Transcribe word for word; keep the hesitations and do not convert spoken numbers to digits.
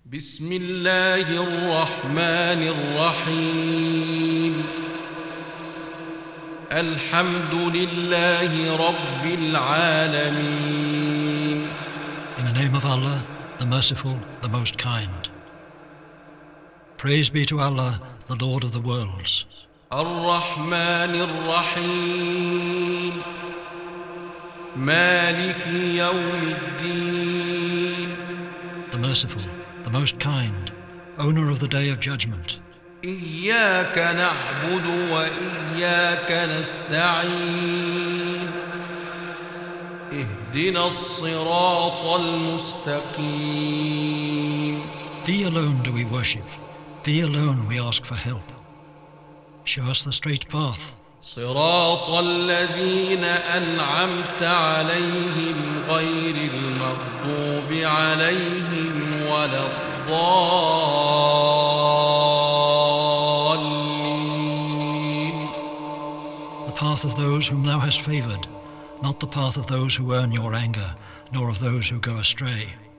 بسم الله الرحمن الرحيم الحمد لله رب العالمين. In the name of Allah, the Merciful, the Most Kind. Praise be to Allah, the Lord of the worlds. الرحمن الرحيم مالك يوم الدين. The Merciful, the Most Kind, Owner of the Day of Judgment. إياك نعبد وإياك نستعين اهدنا الصراط المستقيم. Thee alone do we worship. Thee alone we ask for help. Show us the straight path. صراط الذين أنعمت عليهم غير المغضوب عليهم ولا الضالين. The path of those whom thou hast favoured, not the path of those who earn your anger, nor of those who go astray.